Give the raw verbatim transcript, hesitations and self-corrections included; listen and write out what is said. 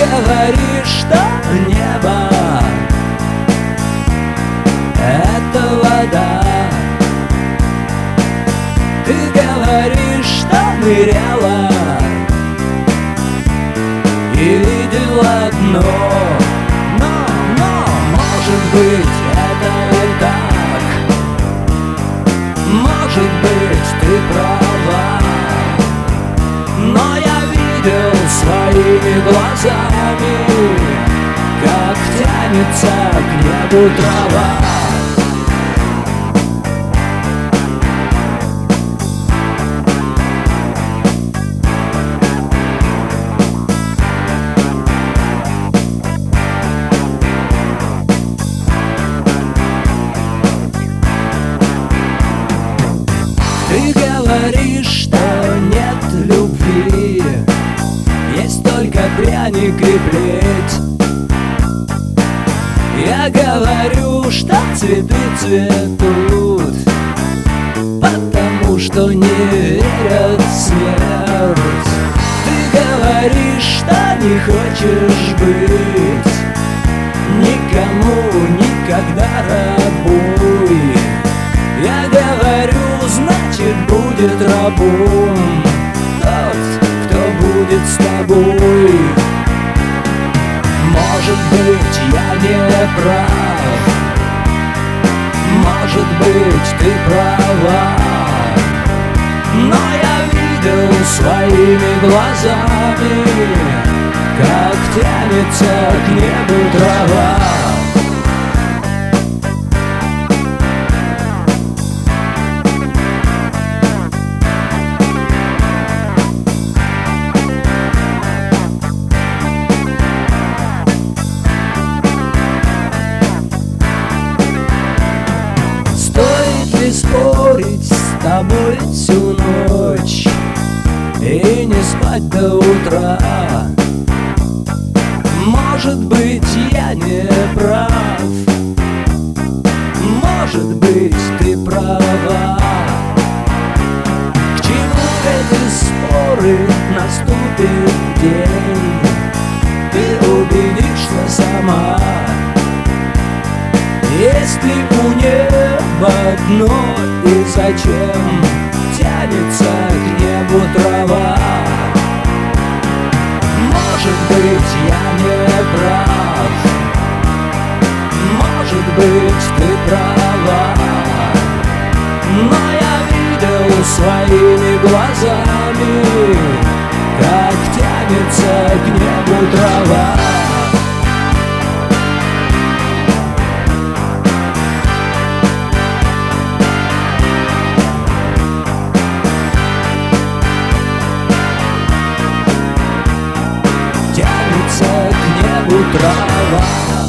говоришь, что небо — это вода. Ты говоришь, что ныряла и видела дно. Но, но, может быть, это и так. Может быть, ты права. Но я видел своими глазами, как тянется к небу трава. Ты говоришь, что нет любви, есть только пряник и плеть. Я говорю, что цветы цветут, потому что не верят в смерть. Ты говоришь, что не хочешь быть никому никогда рабой. Я говорю, значит, будет рабом тот, кто будет с тобой. Может быть, я не прав, может быть, ты права. Но я видел своими глазами, как тянется к небу трава. Спорить с тобой всю ночь и не спать до утра. Может быть, я не прав, может быть, ты права. К чему эти споры? Наступит день, ты убедишься сама. Если у неба дно, и зачем тянется к небу трава? Может быть, я не прав, может быть, ты права. Но я видел своими глазами, как тянется к небу трава. Тянется к небу трава.